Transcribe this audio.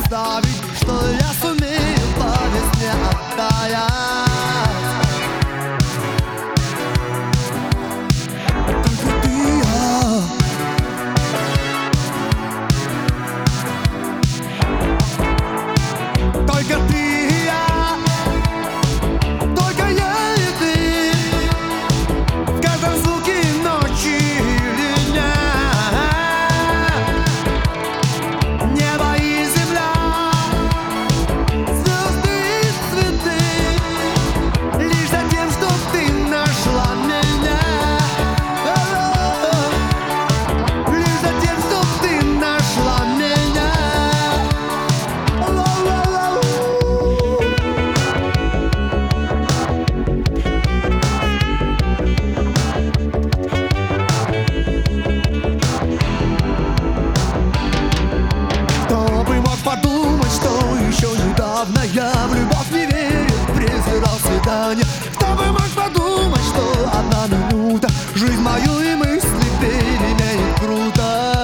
представить, что я сумею по весне оттаять. Только ты и я. Только ты и я. Только я и ты. В каждом звуке ночи или дня. Небо и земля, звезды и цветы. Лишь за тем, что ты нашла меня. Лишь за тем, что ты нашла меня. Кто бы мог подумать, что еще недавно я в любовь не верил, презирал свидания. Кто бы мог подумать, что одна минута жизнь мою и мысли переменит круто.